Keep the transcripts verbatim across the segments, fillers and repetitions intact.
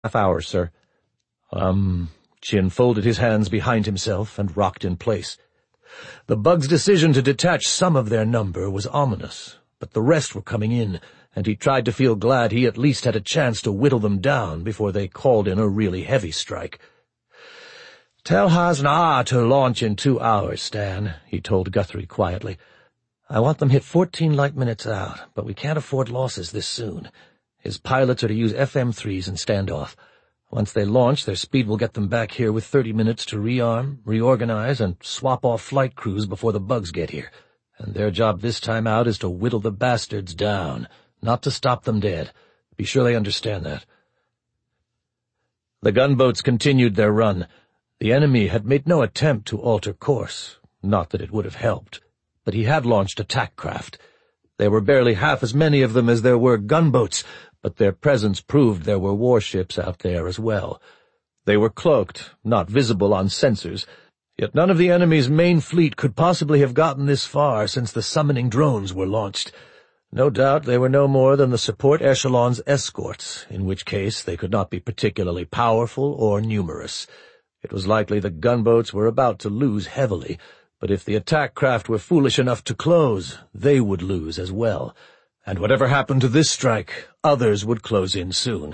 Half hour, sir. Um, Chin folded his hands behind himself and rocked in place. The bugs' decision to detach some of their number was ominous, but the rest were coming in, and he tried to feel glad he at least had a chance to whittle them down before they called in a really heavy strike. "Tell Hasnar to launch in two hours, Stan," he told Guthrie quietly. "I want them hit fourteen light minutes out, but we can't afford losses this soon. His pilots are to use F M threes and stand off. Once they launch, their speed will get them back here with thirty minutes to rearm, reorganize, and swap off flight crews before the bugs get here. And their job this time out is to whittle the bastards down, not to stop them dead. Be sure they understand that." The gunboats continued their run. The enemy had made no attempt to alter course, not that it would have helped, but he had launched attack craft. There were barely half as many of them as there were gunboats, but their presence proved there were warships out there as well. They were cloaked, not visible on sensors, yet none of the enemy's main fleet could possibly have gotten this far since the summoning drones were launched. No doubt they were no more than the support echelon's escorts, in which case they could not be particularly powerful or numerous. It was likely the gunboats were about to lose heavily, but if the attack craft were foolish enough to close, they would lose as well. And whatever happened to this strike, others would close in soon.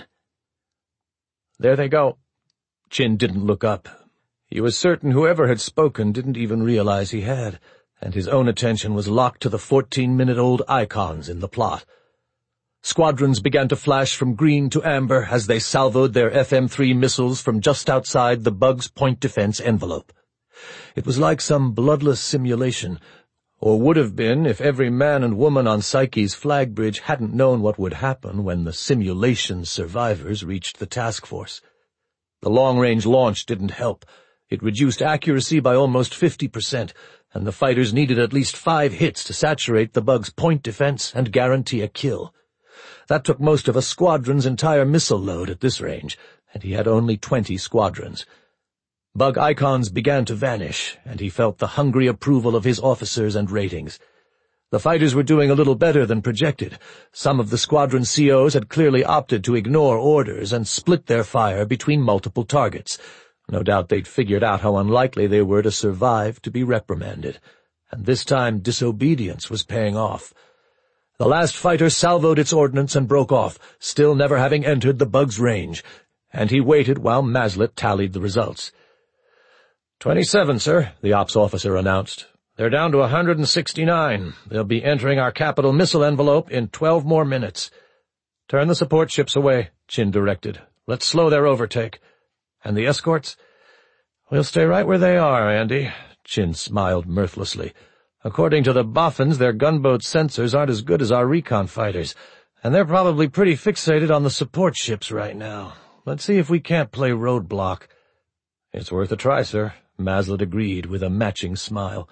"There they go." Chin didn't look up. He was certain whoever had spoken didn't even realize he had, and his own attention was locked to the fourteen-minute-old icons in the plot. Squadrons began to flash from green to amber as they salvoed their F M three missiles from just outside the bug's point defense envelope. It was like some bloodless simulation, or would have been if every man and woman on Psyche's flag bridge hadn't known what would happen when the simulation's survivors reached the task force. The long-range launch didn't help. It reduced accuracy by almost fifty percent, and the fighters needed at least five hits to saturate the bug's point defense and guarantee a kill. That took most of a squadron's entire missile load at this range, and he had only twenty squadrons. Bug icons began to vanish, and he felt the hungry approval of his officers and ratings. The fighters were doing a little better than projected. Some of the squadron C Os had clearly opted to ignore orders and split their fire between multiple targets. No doubt they'd figured out how unlikely they were to survive to be reprimanded, and this time disobedience was paying off. The last fighter salvoed its ordnance and broke off, still never having entered the bug's range, and he waited while Mazlet tallied the results. Twenty-seven, sir, the ops officer announced. They're down to one hundred sixty-nine. They'll be entering our capital missile envelope in twelve more minutes. Turn the support ships away, Chin directed. Let's slow their overtake. And the escorts? We'll stay right where they are, Andy. Chin smiled mirthlessly. According to the Boffins, their gunboat sensors aren't as good as our recon fighters, and they're probably pretty fixated on the support ships right now. Let's see if we can't play roadblock. It's worth a try, sir, Mazlet agreed with a matching smile.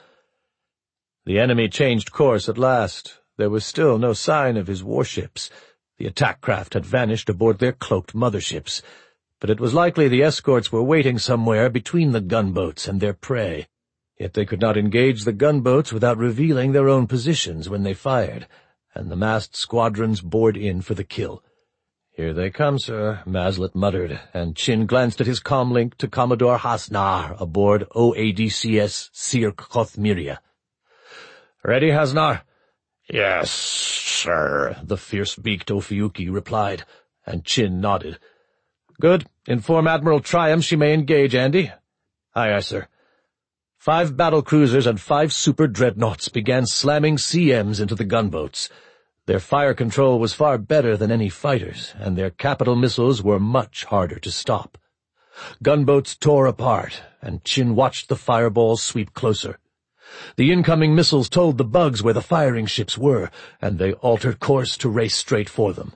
The enemy changed course at last. There was still no sign of his warships. The attack craft had vanished aboard their cloaked motherships, but it was likely the escorts were waiting somewhere between the gunboats and their prey. Yet they could not engage the gunboats without revealing their own positions when they fired, and the massed squadrons bored in for the kill. "Here they come, sir," Mazlet muttered, and Chin glanced at his comlink to Commodore Hasnar aboard O A D C S Sir Kothmiria. "Ready, Hasnar?" "Yes, sir," the fierce-beaked Ophiuchi replied, and Chin nodded. "Good. Inform Admiral Triumph she may engage, Andy." "Aye, aye, sir." Five battle-cruisers and five super-dreadnoughts began slamming C Ms into the gunboats. Their fire control was far better than any fighters, and their capital missiles were much harder to stop. Gunboats tore apart, and Chin watched the fireballs sweep closer. The incoming missiles told the bugs where the firing ships were, and they altered course to race straight for them.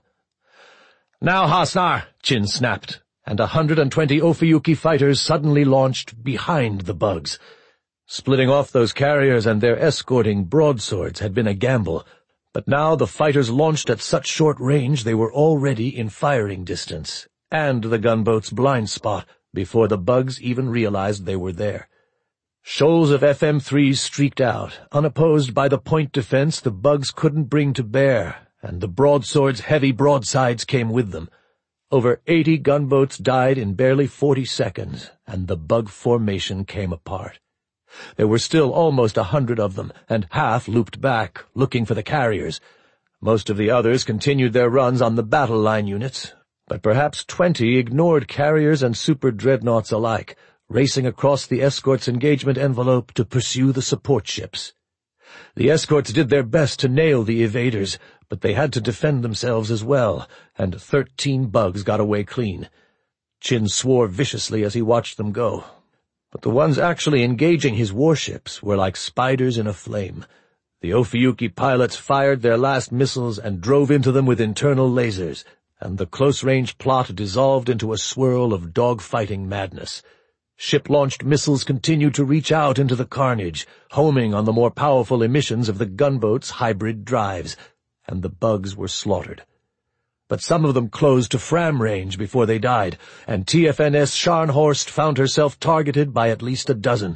"Now, Hasnar!" Chin snapped, and a hundred and twenty Ophiuchi fighters suddenly launched behind the bugs. Splitting off those carriers and their escorting broadswords had been a gamble, but now the fighters launched at such short range they were already in firing distance, and the gunboat's blind spot, before the bugs even realized they were there. Shoals of F M threes streaked out, unopposed by the point defense the bugs couldn't bring to bear, and the broadswords' heavy broadsides came with them. Over eighty gunboats died in barely forty seconds, and the bug formation came apart. There were still almost a hundred of them, and half looped back, looking for the carriers. Most of the others continued their runs on the battle line units, but perhaps twenty ignored carriers and super dreadnoughts alike, racing across the escort's engagement envelope to pursue the support ships. The escorts did their best to nail the evaders, but they had to defend themselves as well, and thirteen bugs got away clean. Chin swore viciously as he watched them go. But the ones actually engaging his warships were like spiders in a flame. The Ophiuchi pilots fired their last missiles and drove into them with internal lasers, and the close-range plot dissolved into a swirl of dog-fighting madness. Ship-launched missiles continued to reach out into the carnage, homing on the more powerful emissions of the gunboats' hybrid drives, and the bugs were slaughtered. But some of them closed to Fram range before they died, and T F N S Scharnhorst found herself targeted by at least a dozen.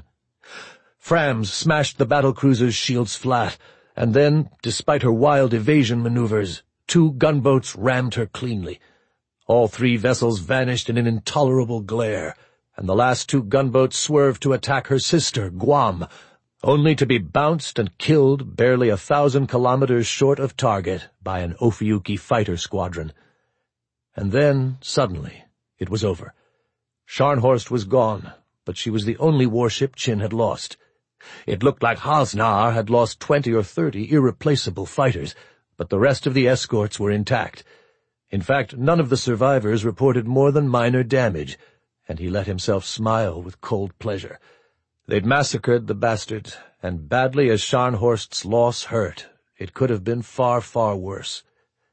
Frams smashed the battlecruiser's shields flat, and then, despite her wild evasion maneuvers, two gunboats rammed her cleanly. All three vessels vanished in an intolerable glare, and the last two gunboats swerved to attack her sister, Guam, only to be bounced and killed barely a thousand kilometers short of target by an Ophiuchi fighter squadron. And then, suddenly, it was over. Scharnhorst was gone, but she was the only warship Chin had lost. It looked like Hasnar had lost twenty or thirty irreplaceable fighters, but the rest of the escorts were intact. In fact, none of the survivors reported more than minor damage, and he let himself smile with cold pleasure. They'd massacred the bastards, and badly as Scharnhorst's loss hurt, it could have been far, far worse.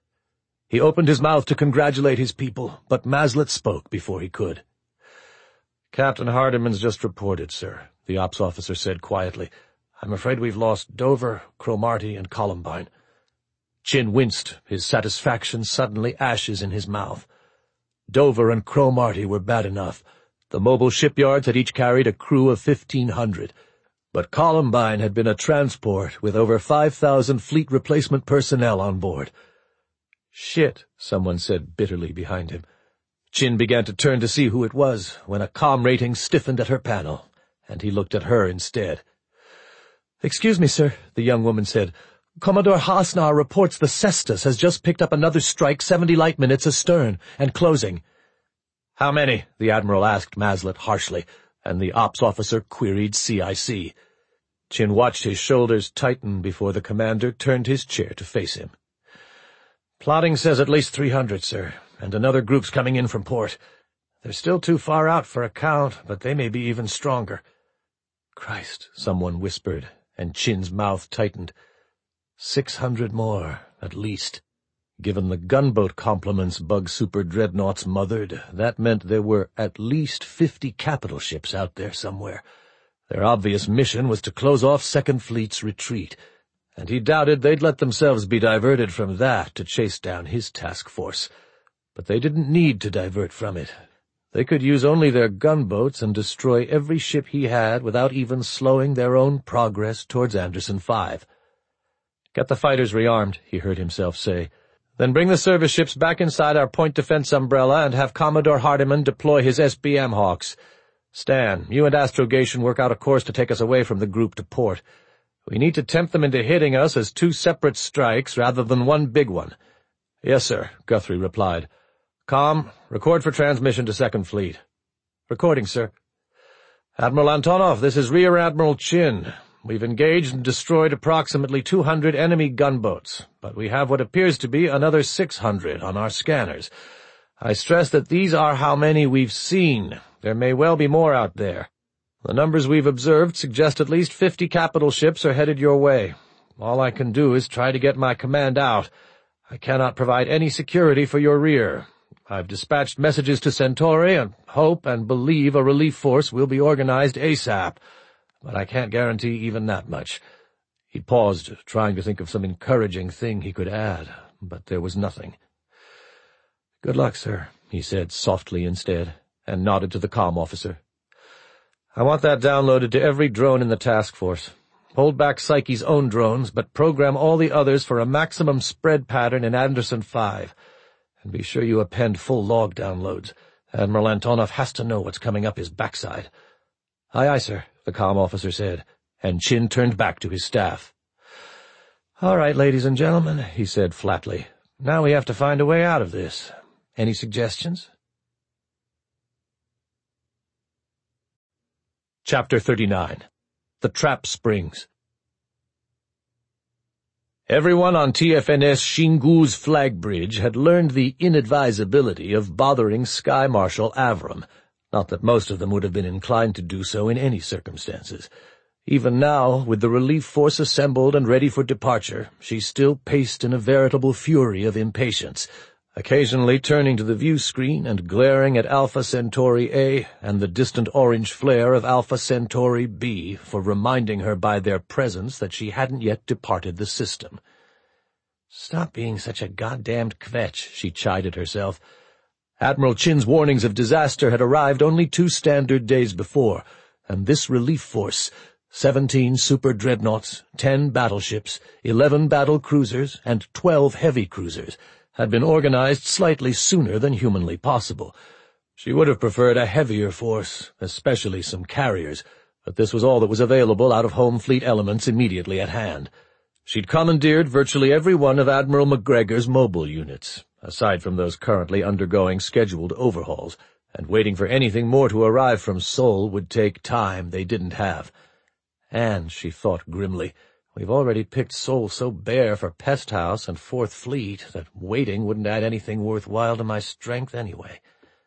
He opened his mouth to congratulate his people, but Mazlet spoke before he could. "Captain Hardiman's just reported, sir," the ops officer said quietly. "I'm afraid we've lost Dover, Cromarty, and Columbine." Chin winced, his satisfaction suddenly ashes in his mouth. Dover and Cromarty were bad enough. The mobile shipyards had each carried a crew of fifteen hundred, but Columbine had been a transport with over five thousand fleet replacement personnel on board. "Shit," someone said bitterly behind him. Chin began to turn to see who it was, when a comm rating stiffened at her panel, and he looked at her instead. "Excuse me, sir," the young woman said. "Commodore Hasnar reports the Cestus has just picked up another strike seventy light minutes astern, and closing." "How many?" the admiral asked Mazlet harshly, and the ops officer queried C I C. Chin watched his shoulders tighten before the commander turned his chair to face him. "Plotting says at least three hundred, sir, and another group's coming in from port. They're still too far out for a count, but they may be even stronger." "Christ," someone whispered, and Chin's mouth tightened. Six hundred more, at least. Given the gunboat complements Bug Super Dreadnoughts mothered, that meant there were at least fifty capital ships out there somewhere. Their obvious mission was to close off Second Fleet's retreat, and he doubted they'd let themselves be diverted from that to chase down his task force. But they didn't need to divert from it. They could use only their gunboats and destroy every ship he had without even slowing their own progress towards Anderson five. "Get the fighters rearmed," he heard himself say. "Then bring the service ships back inside our point defense umbrella and have Commodore Hardiman deploy his S B M Hawks. Stan, you and Astrogation work out a course to take us away from the group to port. We need to tempt them into hitting us as two separate strikes rather than one big one." "Yes, sir," Guthrie replied. "Com, record for transmission to Second Fleet." "Recording, sir." "Admiral Antonov, this is Rear Admiral Chin. We've engaged and destroyed approximately two hundred enemy gunboats, but we have what appears to be another six hundred on our scanners. I stress that these are how many we've seen. There may well be more out there. The numbers we've observed suggest at least fifty capital ships are headed your way. All I can do is try to get my command out. I cannot provide any security for your rear. I've dispatched messages to Centauri and hope and believe a relief force will be organized ASAP. But I can't guarantee even that much." He paused, trying to think of some encouraging thing he could add, but there was nothing. "Good luck, sir," he said softly instead, and nodded to the comm officer. "I want that downloaded to every drone in the task force. Hold back Psyche's own drones, but program all the others for a maximum spread pattern in Anderson five. And be sure you append full log downloads. Admiral Antonov has to know what's coming up his backside." "Aye, aye, sir," the comm officer said, and Chin turned back to his staff. "All right, ladies and gentlemen," he said flatly. "Now we have to find a way out of this. Any suggestions?" Chapter thirty-nine. The Trap Springs. Everyone on T F N S Xingu's flag bridge had learned the inadvisability of bothering Sky Marshal Avram, not that most of them would have been inclined to do so in any circumstances. Even now, with the relief force assembled and ready for departure, she still paced in a veritable fury of impatience, occasionally turning to the view screen and glaring at Alpha Centauri A and the distant orange flare of Alpha Centauri B for reminding her by their presence that she hadn't yet departed the system. "Stop being such a goddamned kvetch," she chided herself. Admiral Chin's warnings of disaster had arrived only two standard days before, and this relief force, seventeen super dreadnoughts, ten battleships, eleven battle cruisers, and twelve heavy cruisers, had been organized slightly sooner than humanly possible. She would have preferred a heavier force, especially some carriers, but this was all that was available out of home fleet elements immediately at hand. She'd commandeered virtually every one of Admiral McGregor's mobile units, aside from those currently undergoing scheduled overhauls, and waiting for anything more to arrive from Sol would take time they didn't have. And, she thought grimly, we've already picked Sol so bare for Pest House and Fourth Fleet that waiting wouldn't add anything worthwhile to my strength anyway.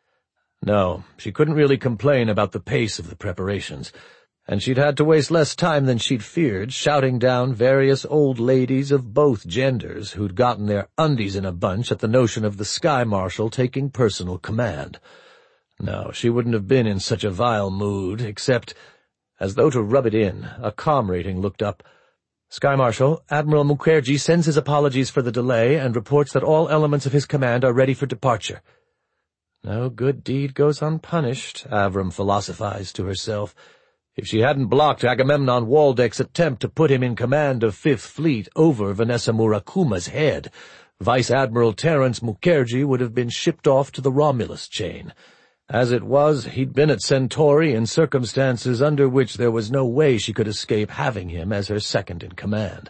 No, she couldn't really complain about the pace of the preparations, and she'd had to waste less time than she'd feared shouting down various old ladies of both genders who'd gotten their undies in a bunch at the notion of the Sky Marshal taking personal command. No, she wouldn't have been in such a vile mood, except, as though to rub it in, a comm rating looked up. "Sky Marshal, Admiral Mukherjee sends his apologies for the delay and reports that all elements of his command are ready for departure." No good deed goes unpunished, Avram philosophized to herself. If she hadn't blocked Agamemnon Waldeck's attempt to put him in command of Fifth Fleet over Vanessa Murakuma's head, Vice Admiral Terence Mukherjee would have been shipped off to the Romulus chain. As it was, he'd been at Centauri in circumstances under which there was no way she could escape having him as her second-in-command.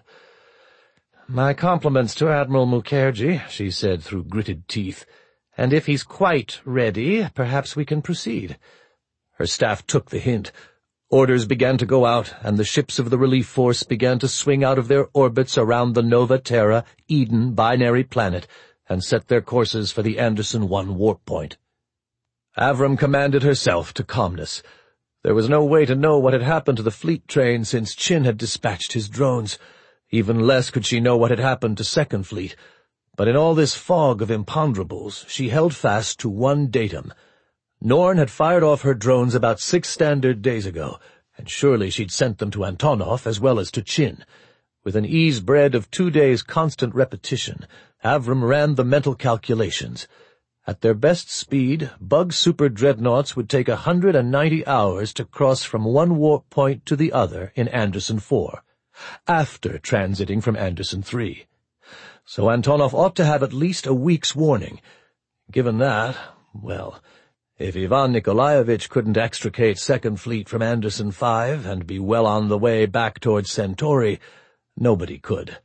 "My compliments to Admiral Mukherjee," she said through gritted teeth, "and if he's quite ready, perhaps we can proceed." Her staff took the hint. Orders began to go out, and the ships of the relief force began to swing out of their orbits around the Nova Terra Eden binary planet and set their courses for the Anderson one warp point. Avram commanded herself to calmness. There was no way to know what had happened to the fleet train since Chin had dispatched his drones. Even less could she know what had happened to Second Fleet. But in all this fog of imponderables, she held fast to one datum. Norn had fired off her drones about six standard days ago, and surely she'd sent them to Antonov as well as to Chin. With an ease bred of two days' constant repetition, Avram ran the mental calculations. At their best speed, Bug super dreadnoughts would take a hundred and ninety hours to cross from one warp point to the other in Anderson four, after transiting from Anderson three. So Antonov ought to have at least a week's warning. Given that, well, if Ivan Nikolaevich couldn't extricate Second Fleet from Anderson five and be well on the way back towards Centauri, nobody could.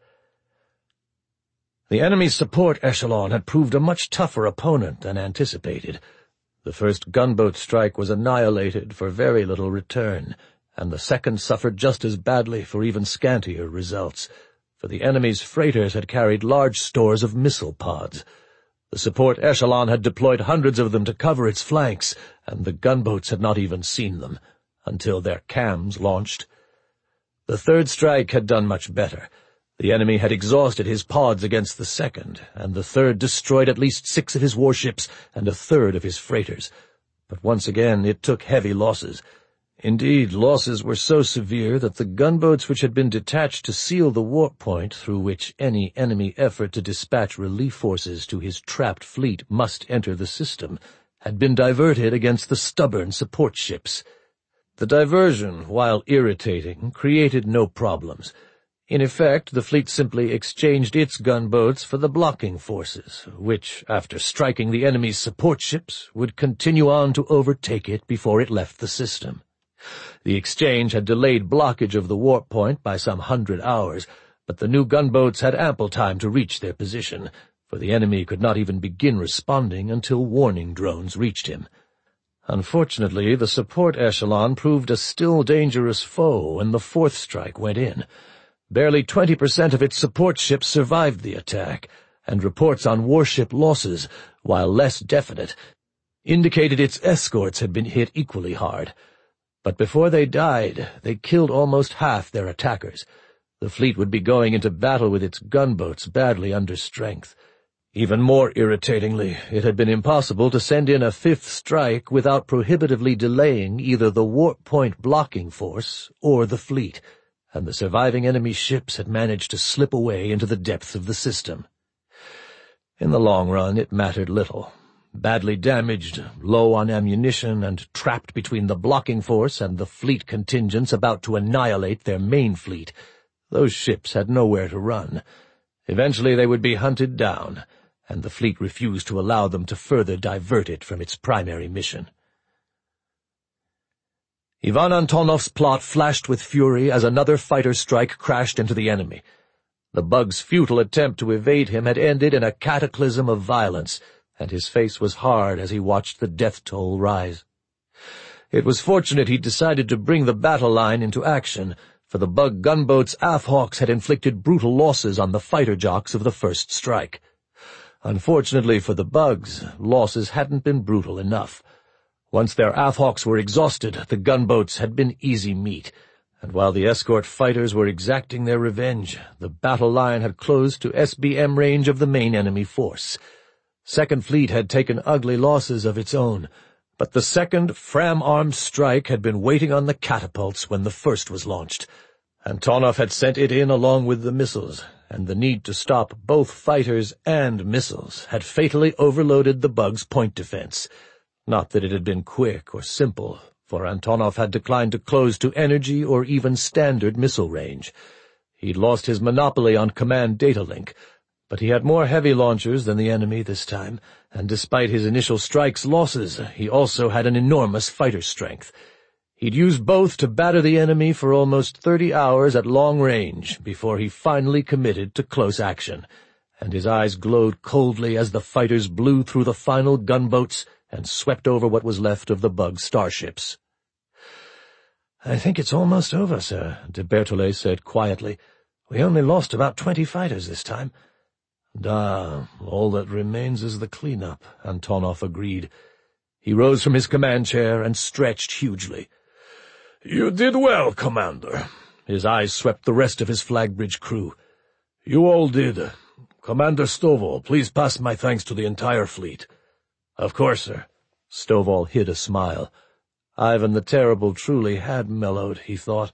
The enemy's support echelon had proved a much tougher opponent than anticipated. The first gunboat strike was annihilated for very little return, and the second suffered just as badly for even scantier results, for the enemy's freighters had carried large stores of missile pods. The support echelon had deployed hundreds of them to cover its flanks, and the gunboats had not even seen them, until their cams launched. The third strike had done much better. The enemy had exhausted his pods against the second, and the third destroyed at least six of his warships and a third of his freighters. But once again it took heavy losses. Indeed, losses were so severe that the gunboats which had been detached to seal the warp point through which any enemy effort to dispatch relief forces to his trapped fleet must enter the system had been diverted against the stubborn support ships. The diversion, while irritating, created no problems. In effect, the fleet simply exchanged its gunboats for the blocking forces, which, after striking the enemy's support ships, would continue on to overtake it before it left the system. The exchange had delayed blockage of the warp point by some hundred hours, but the new gunboats had ample time to reach their position, for the enemy could not even begin responding until warning drones reached him. Unfortunately, the support echelon proved a still dangerous foe when the fourth strike went in. Barely twenty percent of its support ships survived the attack, and reports on warship losses, while less definite, indicated its escorts had been hit equally hard. But before they died, they killed almost half their attackers. The fleet would be going into battle with its gunboats badly under strength. Even more irritatingly, it had been impossible to send in a fifth strike without prohibitively delaying either the warp point blocking force or the fleet, and the surviving enemy ships had managed to slip away into the depths of the system. In the long run, it mattered little. Badly damaged, low on ammunition, and trapped between the blocking force and the fleet contingents about to annihilate their main fleet, those ships had nowhere to run. Eventually they would be hunted down, and the fleet refused to allow them to further divert it from its primary mission. Ivan Antonov's plot flashed with fury as another fighter strike crashed into the enemy. The bug's futile attempt to evade him had ended in a cataclysm of violence, and his face was hard as he watched the death toll rise. It was fortunate he'd decided to bring the battle line into action, for the bug gunboat's aft-hawks had inflicted brutal losses on the fighter jocks of the first strike. Unfortunately for the bugs, losses hadn't been brutal enough. Once their aft-hawks were exhausted, the gunboats had been easy meat, and while the escort fighters were exacting their revenge, the battle line had closed to S B M range of the main enemy force. Second Fleet had taken ugly losses of its own, but the second Fram-armed strike had been waiting on the catapults when the first was launched. Antonov had sent it in along with the missiles, and the need to stop both fighters and missiles had fatally overloaded the bug's point defense. Not that it had been quick or simple, for Antonov had declined to close to energy or even standard missile range. He'd lost his monopoly on command data link, but he had more heavy launchers than the enemy this time, and despite his initial strike's losses, he also had an enormous fighter strength. He'd used both to batter the enemy for almost thirty hours at long range before he finally committed to close action, and his eyes glowed coldly as the fighters blew through the final gunboats and swept over what was left of the bug starships. "I think it's almost over, sir," de Berthollet said quietly. "We only lost about twenty fighters this time." "Ah, all that remains is the cleanup," Antonov agreed. He rose from his command chair and stretched hugely. "You did well, Commander." His eyes swept the rest of his flag-bridge crew. "You all did. Commander Stovall, please pass my thanks to the entire fleet." "Of course, sir." Stovall hid a smile. Ivan the Terrible truly had mellowed, he thought.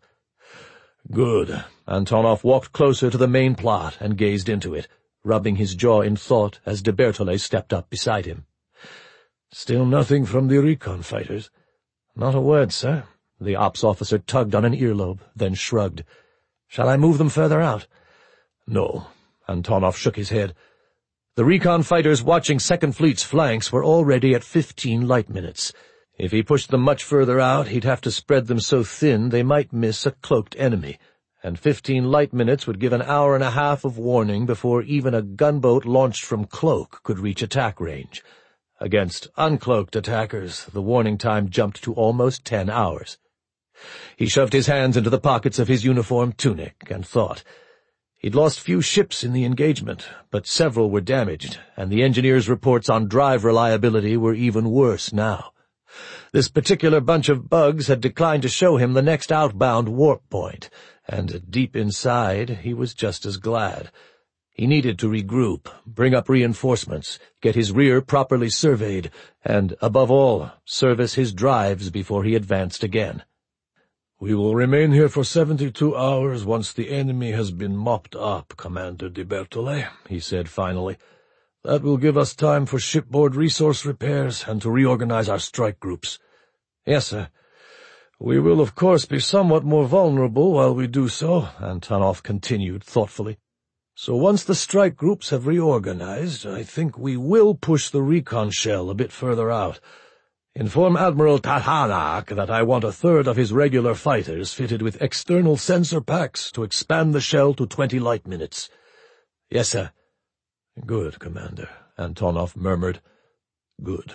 "Good." Antonov walked closer to the main plot and gazed into it, rubbing his jaw in thought as de Berthollet stepped up beside him. "Still nothing from the recon fighters?" "Not a word, sir." The ops officer tugged on an earlobe, then shrugged. "Shall I move them further out?" "No." Antonov shook his head. The recon fighters watching Second Fleet's flanks were already at fifteen light minutes. If he pushed them much further out, he'd have to spread them so thin they might miss a cloaked enemy, and fifteen light minutes would give an hour and a half of warning before even a gunboat launched from cloak could reach attack range. Against uncloaked attackers, the warning time jumped to almost ten hours. He shoved his hands into the pockets of his uniform tunic and thought. He'd lost few ships in the engagement, but several were damaged, and the engineers' reports on drive reliability were even worse now. This particular bunch of bugs had declined to show him the next outbound warp point, and deep inside he was just as glad. He needed to regroup, bring up reinforcements, get his rear properly surveyed, and, above all, service his drives before he advanced again. "We will remain here for seventy-two hours once the enemy has been mopped up, Commander de Berthollet," he said finally. "That will give us time for shipboard resource repairs and to reorganize our strike groups." "Yes, sir." We will, of course, be somewhat more vulnerable while we do so, Antonov continued thoughtfully. So once the strike groups have reorganized, I think we will push the recon shell a bit further out. Inform Admiral Tathanak that I want a third of his regular fighters fitted with external sensor packs to expand the shell to twenty light minutes. Yes, sir. Good, Commander, Antonov murmured. Good.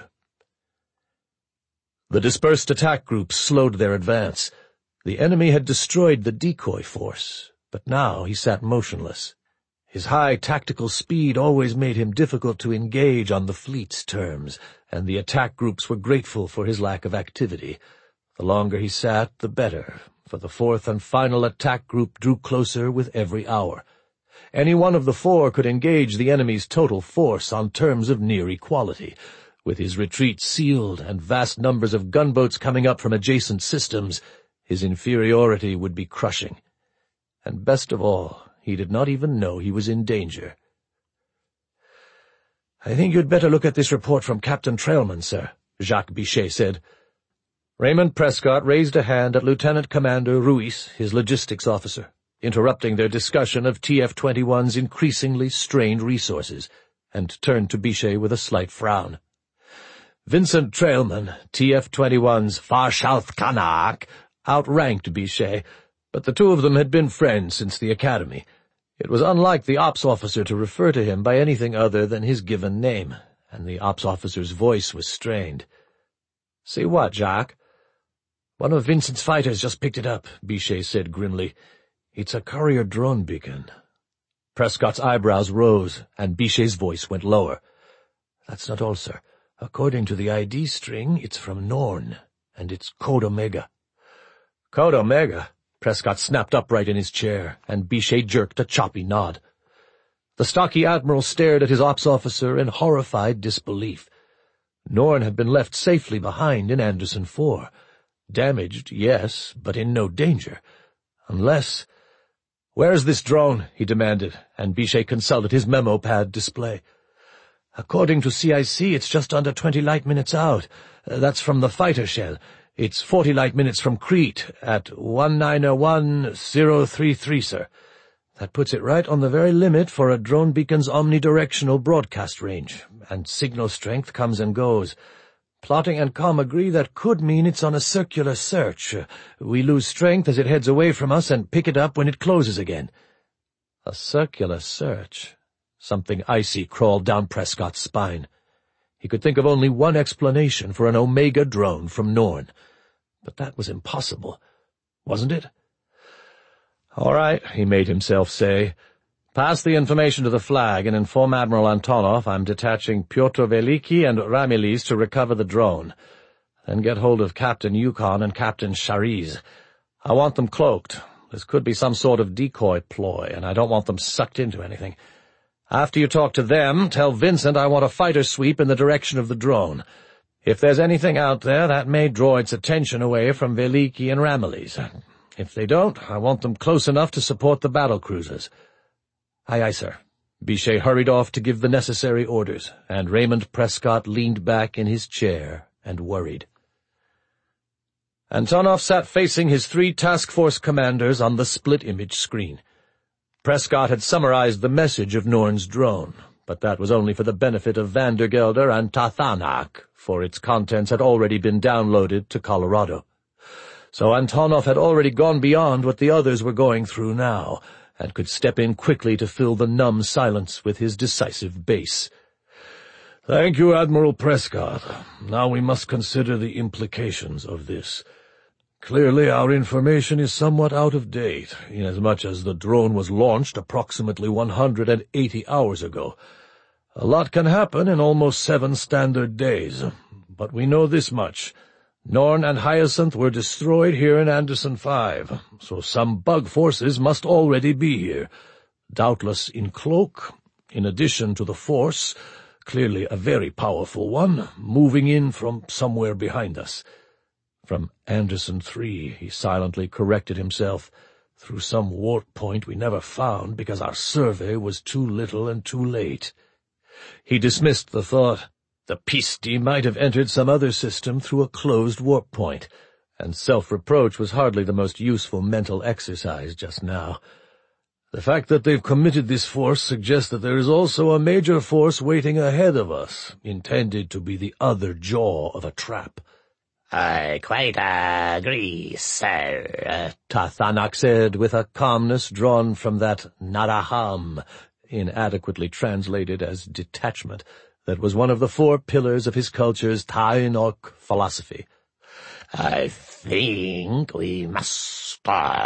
The dispersed attack groups slowed their advance. The enemy had destroyed the decoy force, but now he sat motionless. His high tactical speed always made him difficult to engage on the fleet's terms, and the attack groups were grateful for his lack of activity. The longer he sat, the better, for the fourth and final attack group drew closer with every hour. Any one of the four could engage the enemy's total force on terms of near equality. With his retreat sealed and vast numbers of gunboats coming up from adjacent systems, his inferiority would be crushing. And best of all, he did not even know he was in danger. "I think you'd better look at this report from Captain Trailman, sir," Jacques Bichet said. Raymond Prescott raised a hand at Lieutenant Commander Ruiz, his logistics officer, interrupting their discussion of T F twenty-one's increasingly strained resources, and turned to Bichet with a slight frown. Vincent Trailman, T F twenty-one's Farshalth Kanak, outranked Bichet, but the two of them had been friends since the academy. It was unlike the ops officer to refer to him by anything other than his given name, and the ops officer's voice was strained. "See what, Jacques?" "One of Vincent's fighters just picked it up," Bichet said grimly. "It's a courier drone beacon." Prescott's eyebrows rose, and Bichet's voice went lower. "That's not all, sir. According to the I D string, it's from Norn, and it's Code Omega." "Code Omega?" Prescott snapped upright in his chair, and Bichet jerked a choppy nod. The stocky admiral stared at his ops officer in horrified disbelief. Norn had been left safely behind in Anderson four. Damaged, yes, but in no danger. Unless— "Where's this drone?" he demanded, and Bichet consulted his memo pad display. "According to C I C, it's just under twenty light minutes out. Uh, that's from the fighter shell. It's forty light minutes from Crete at one nine oh one zero three three, sir. That puts it right on the very limit for a drone beacon's omnidirectional broadcast range, and signal strength comes and goes. Plotting and comm agree that could mean it's on a circular search. We lose strength as it heads away from us and pick it up when it closes again." A circular search? Something icy crawled down Prescott's spine. He could think of only one explanation for an Omega drone from Norn. But that was impossible, wasn't it? "All right," he made himself say. "Pass the information to the flag and inform Admiral Antonov I'm detaching Pyotr Veliki and Ramilis to recover the drone. Then get hold of Captain Yukon and Captain Shariz. I want them cloaked. This could be some sort of decoy ploy, and I don't want them sucked into anything. After you talk to them, tell Vincent I want a fighter sweep in the direction of the drone. If there's anything out there, that may draw its attention away from Veliki and Ramilis. If they don't, I want them close enough to support the battlecruisers." "Aye, aye, sir." Bichet hurried off to give the necessary orders, and Raymond Prescott leaned back in his chair and worried. Antonov sat facing his three task force commanders on the split-image screen. Prescott had summarized the message of Norn's drone, but that was only for the benefit of Vandergelder and Tathanak, for its contents had already been downloaded to Colorado. So Antonov had already gone beyond what the others were going through now, and could step in quickly to fill the numb silence with his decisive bass. "Thank you, Admiral Prescott. Now we must consider the implications of this. Clearly our information is somewhat out of date, inasmuch as the drone was launched approximately one hundred eighty hours ago. A lot can happen in almost seven standard days, but we know this much. Norn and Hyacinth were destroyed here in Anderson five, so some bug forces must already be here, doubtless in cloak, in addition to the force, clearly a very powerful one, moving in from somewhere behind us. From Anderson three, he silently corrected himself, through some warp point we never found because our survey was too little and too late. He dismissed the thought. The Pisti might have entered some other system through a closed warp point, and self-reproach was hardly the most useful mental exercise just now. The fact that they've committed this force suggests that there is also a major force waiting ahead of us, intended to be the other jaw of a trap. "I quite agree, sir," Tathanak said, with a calmness drawn from that naraham, inadequately translated as detachment, that was one of the four pillars of his culture's Tainok philosophy. "I think we must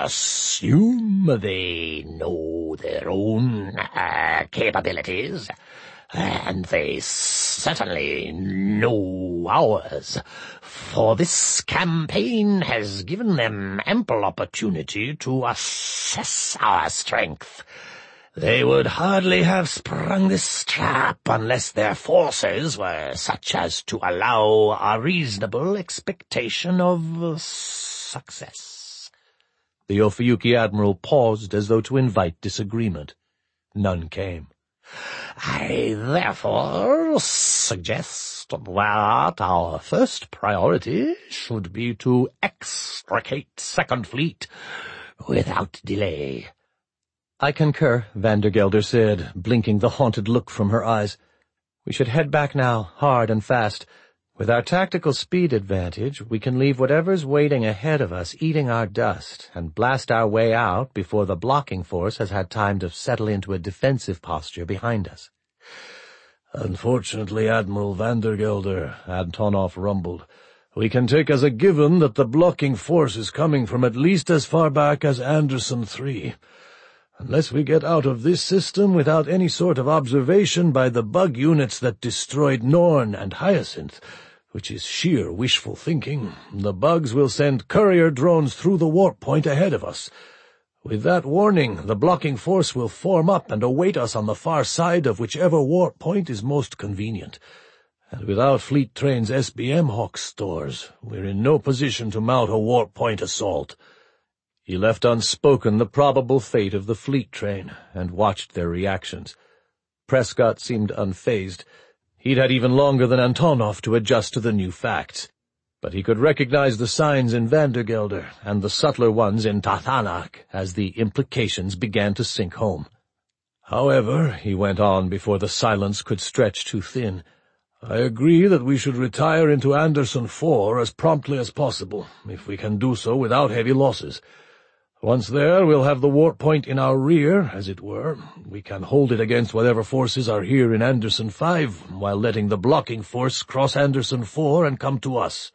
assume they know their own uh, capabilities, and they certainly know ours, for this campaign has given them ample opportunity to assess our strength. They would hardly have sprung this trap unless their forces were such as to allow a reasonable expectation of success." The Ophiuchi admiral paused as though to invite disagreement. None came. "I therefore suggest that our first priority should be to extricate Second Fleet without delay." "I concur," Vandergelder said, blinking the haunted look from her eyes. "We should head back now, hard and fast. With our tactical speed advantage, we can leave whatever's waiting ahead of us eating our dust and blast our way out before the blocking force has had time to settle into a defensive posture behind us." "Unfortunately, Admiral Vandergelder," Antonov rumbled, "we can take as a given that the blocking force is coming from at least as far back as Anderson three. Unless we get out of this system without any sort of observation by the bug units that destroyed Norn and Hyacinth, which is sheer wishful thinking, the bugs will send courier drones through the warp point ahead of us. With that warning, the blocking force will form up and await us on the far side of whichever warp point is most convenient. And without Fleet Train's S B M Hawk stores, we're in no position to mount a warp point assault." He left unspoken the probable fate of the Fleet Train, and watched their reactions. Prescott seemed unfazed. He'd had even longer than Antonov to adjust to the new facts. But he could recognize the signs in Vandergelder, and the subtler ones in Tathanak, as the implications began to sink home. "However," he went on before the silence could stretch too thin, "I agree that we should retire into Anderson four as promptly as possible, if we can do so without heavy losses. Once there, we'll have the warp point in our rear, as it were. We can hold it against whatever forces are here in Anderson five, while letting the blocking force cross Anderson four and come to us."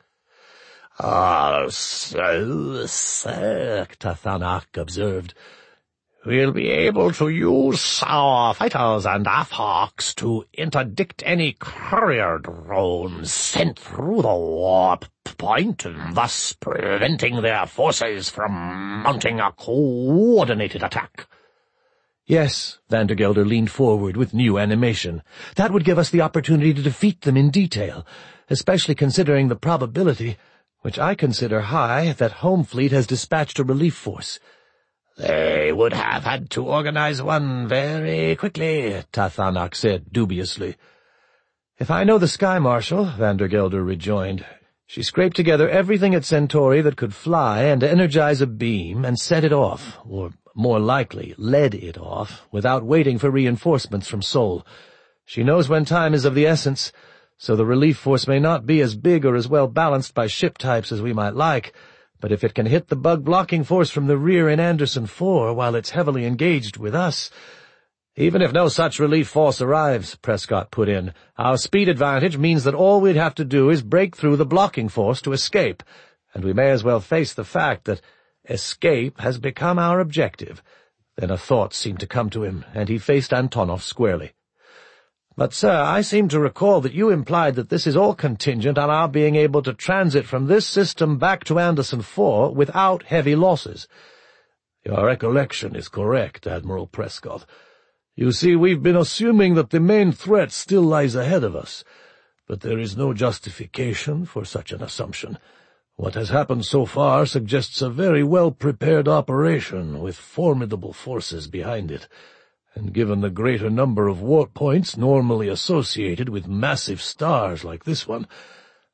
"Oh, so, sir," Tathanak observed, "we'll be able to use our fighters and Afhawks to interdict any courier drones sent through the warp point, thus preventing their forces from mounting a coordinated attack." "Yes," Vandergelder leaned forward with new animation. "That would give us the opportunity to defeat them in detail, especially considering the probability, which I consider high, that Home Fleet has dispatched a relief force." "They would have had to organize one very quickly," Tathanak said dubiously. "If I know the Sky Marshal," Vandergelder rejoined, "she scraped together everything at Centauri that could fly and energize a beam and set it off, or more likely led it off, without waiting for reinforcements from Sol. She knows when time is of the essence, so the relief force may not be as big or as well balanced by ship types as we might like, but if it can hit the bug-blocking force from the rear in Anderson four while it's heavily engaged with us—" "Even if no such relief force arrives," Prescott put in, "our speed advantage means that all we'd have to do is break through the blocking force to escape, and we may as well face the fact that escape has become our objective." Then a thought seemed to come to him, and he faced Antonov squarely. "But, sir, I seem to recall that you implied that this is all contingent on our being able to transit from this system back to Anderson four without heavy losses." "Your recollection is correct, Admiral Prescott. You see, we've been assuming that the main threat still lies ahead of us, but there is no justification for such an assumption. What has happened so far suggests a very well-prepared operation with formidable forces behind it, and given the greater number of warp points normally associated with massive stars like this one,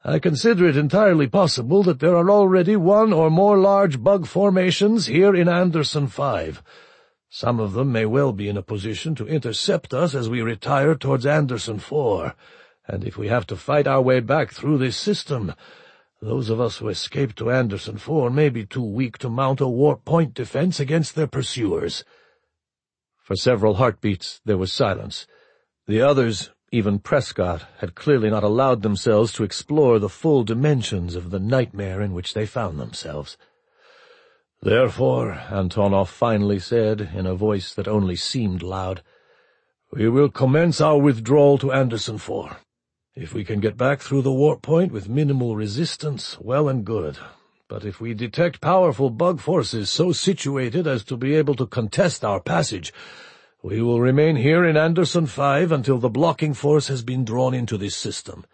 I consider it entirely possible that there are already one or more large bug formations here in Anderson five. Some of them may well be in a position to intercept us as we retire towards Anderson four, and if we have to fight our way back through this system, those of us who escape to Anderson four may be too weak to mount a warp point defense against their pursuers." For several heartbeats there was silence. The others, even Prescott, had clearly not allowed themselves to explore the full dimensions of the nightmare in which they found themselves. "Therefore," Antonov finally said, in a voice that only seemed loud, "we will commence our withdrawal to Anderson four. If we can get back through the warp point with minimal resistance, well and good. But if we detect powerful bug forces so situated as to be able to contest our passage, we will remain here in Anderson five until the blocking force has been drawn into this system."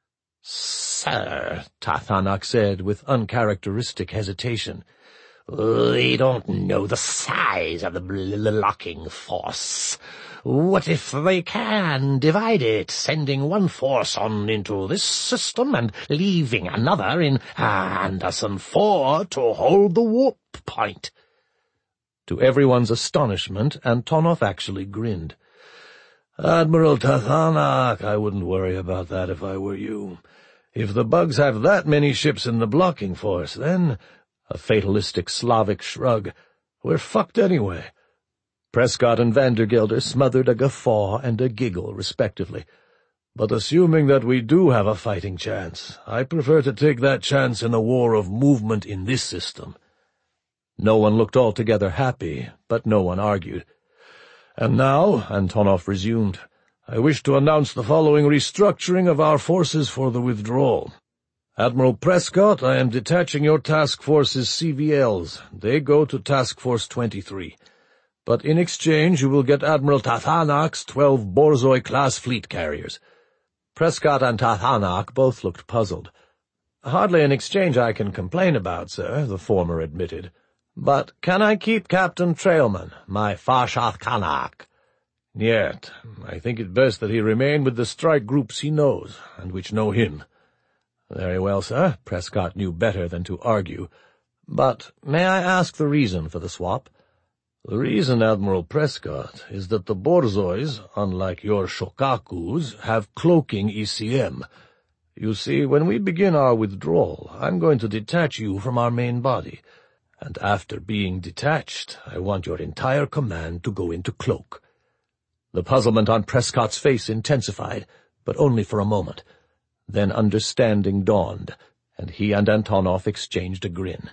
"Sir," Tathanak said with uncharacteristic hesitation, "we don't know the size of the blocking force. What if they can divide it, sending one force on into this system and leaving another in Anderson four to hold the warp point?" To everyone's astonishment, Antonov actually grinned. "Admiral Tathanak, I wouldn't worry about that if I were you. If the bugs have that many ships in the blocking force, then—" a fatalistic Slavic shrug, "we're fucked anyway." Prescott and Vandergelder smothered a guffaw and a giggle, respectively. "But assuming that we do have a fighting chance, I prefer to take that chance in a war of movement in this system." No one looked altogether happy, but no one argued. "And now," Antonov resumed, "I wish to announce the following restructuring of our forces for the withdrawal. Admiral Prescott, I am detaching your task force's C V Ls. They go to Task Force twenty-three. But in exchange you will get Admiral Tathanak's twelve Borzoi-class fleet carriers." Prescott and Tathanak both looked puzzled. "Hardly an exchange I can complain about, sir," the former admitted. "But can I keep Captain Trailman, my Farshath Kanak?" "Yet. I think it best that he remain with the strike groups he knows, and which know him." "Very well, sir." Prescott knew better than to argue. "But may I ask the reason for the swap?" "The reason, Admiral Prescott, is that the Borzois, unlike your Shokakus, have cloaking E C M. You see, when we begin our withdrawal, I'm going to detach you from our main body, and after being detached, I want your entire command to go into cloak." The puzzlement on Prescott's face intensified, but only for a moment. Then understanding dawned, and he and Antonov exchanged a grin.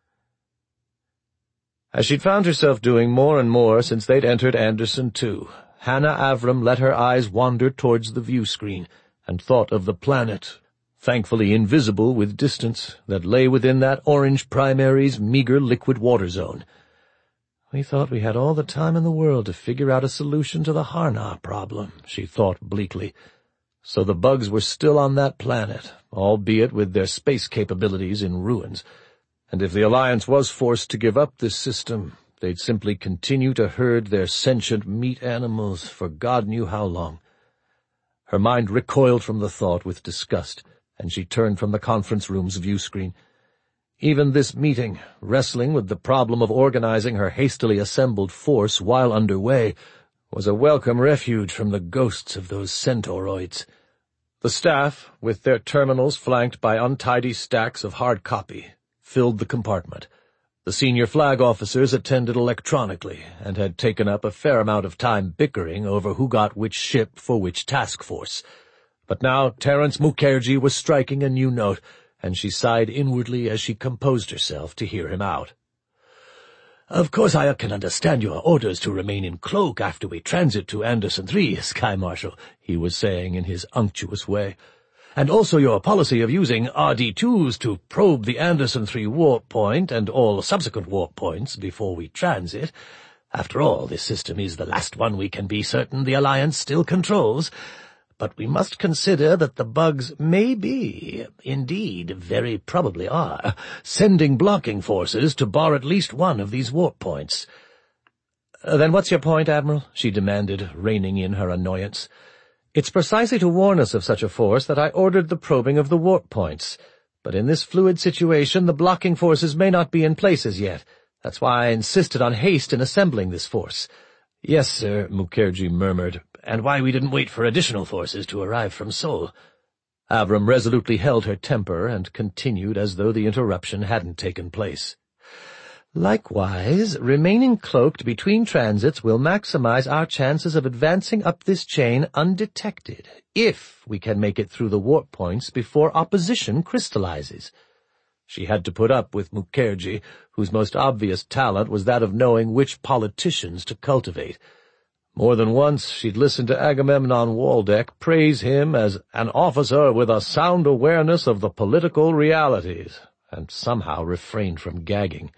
As she'd found herself doing more and more since they'd entered Anderson two, Hannah Avram let her eyes wander towards the view screen and thought of the planet, thankfully invisible with distance, that lay within that orange primary's meager liquid water zone. "We thought we had all the time in the world to figure out a solution to the Harna problem," she thought bleakly. So the bugs were still on that planet, albeit with their space capabilities in ruins, and if the Alliance was forced to give up this system, they'd simply continue to herd their sentient meat animals for God knew how long. Her mind recoiled from the thought with disgust, and she turned from the conference room's view screen. Even this meeting, wrestling with the problem of organizing her hastily assembled force while underway, was a welcome refuge from the ghosts of those centaurioids. The staff, with their terminals flanked by untidy stacks of hard copy, filled the compartment. The senior flag officers attended electronically and had taken up a fair amount of time bickering over who got which ship for which task force. But now Terence Mukherjee was striking a new note, and she sighed inwardly as she composed herself to hear him out. "Of course I can understand your orders to remain in cloak after we transit to Anderson three, Sky Marshal," he was saying in his unctuous way, "and also your policy of using R D twos to probe the Anderson three warp point and all subsequent warp points before we transit. After all, this system is the last one we can be certain the Alliance still controls. But we must consider that the bugs may be, indeed very probably are, sending blocking forces to bar at least one of these warp points." "Then what's your point, Admiral?" she demanded, reining in her annoyance. It's precisely to warn us of such a force that I ordered the probing of the warp points. But in this fluid situation, the blocking forces may not be in place as yet. That's why I insisted on haste in assembling this force. Yes, sir, Mukherjee murmured, and why we didn't wait for additional forces to arrive from Seoul. Avram resolutely held her temper and continued as though the interruption hadn't taken place. Likewise, remaining cloaked between transits will maximize our chances of advancing up this chain undetected, if we can make it through the warp points before opposition crystallizes. She had to put up with Mukherjee, whose most obvious talent was that of knowing which politicians to cultivate. More than once she'd listened to Agamemnon Waldeck praise him as an officer with a sound awareness of the political realities, and somehow refrained from gagging.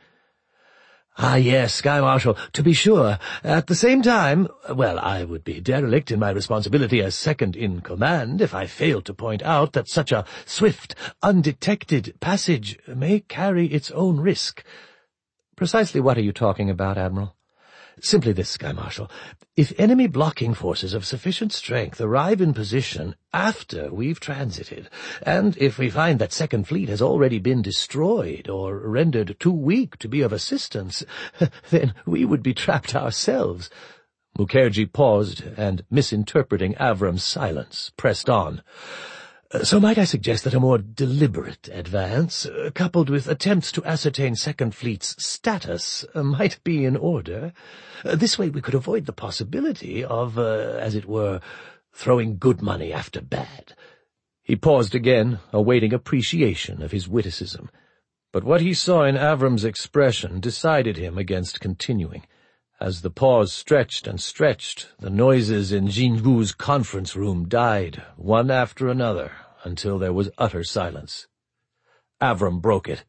Ah, yes, Sky Marshal, to be sure. At the same time, well, I would be derelict in my responsibility as second-in-command if I failed to point out that such a swift, undetected passage may carry its own risk. Precisely what are you talking about, Admiral? Simply this, Sky Marshal. If enemy blocking forces of sufficient strength arrive in position after we've transited, and if we find that Second Fleet has already been destroyed or rendered too weak to be of assistance, then we would be trapped ourselves. Mukherjee paused, and, misinterpreting Avram's silence, pressed on. So might I suggest that a more deliberate advance, uh, coupled with attempts to ascertain Second Fleet's status, uh, might be in order? Uh, this way we could avoid the possibility of, uh, as it were, throwing good money after bad. He paused again, awaiting appreciation of his witticism. But what he saw in Avram's expression decided him against continuing. As the pause stretched and stretched, the noises in Jinwu's conference room died, one after another, until there was utter silence. Avram broke it.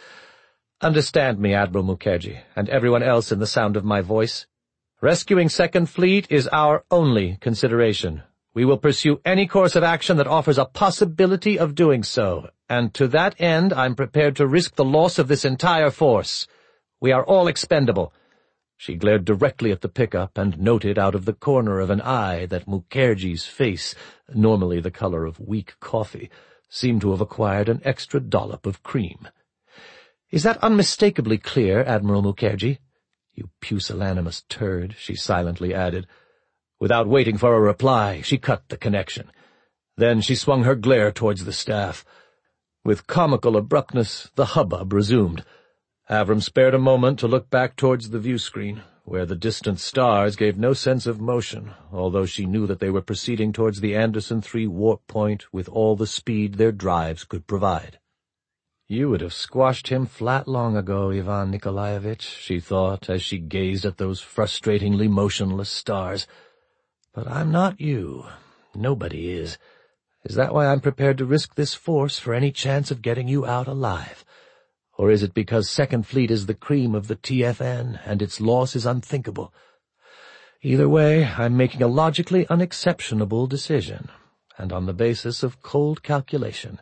Understand me, Admiral Mukherjee, and everyone else in the sound of my voice. Rescuing Second Fleet is our only consideration. We will pursue any course of action that offers a possibility of doing so, and to that end I'm prepared to risk the loss of this entire force. We are all expendable. She glared directly at the pickup and noted out of the corner of an eye that Mukherjee's face, normally the color of weak coffee, seemed to have acquired an extra dollop of cream. "Is that unmistakably clear, Admiral Mukherjee?" "You pusillanimous turd," she silently added. Without waiting for a reply, she cut the connection. Then she swung her glare towards the staff. With comical abruptness, the hubbub resumed. Avram spared a moment to look back towards the view-screen, where the distant stars gave no sense of motion, although she knew that they were proceeding towards the Anderson three warp point with all the speed their drives could provide. "You would have squashed him flat long ago, Ivan Nikolaevich," she thought, as she gazed at those frustratingly motionless stars. "But I'm not you. Nobody is. Is that why I'm prepared to risk this force for any chance of getting you out alive? Or is it because Second Fleet is the cream of the T F N, and its loss is unthinkable? Either way, I'm making a logically unexceptionable decision, and on the basis of cold calculation.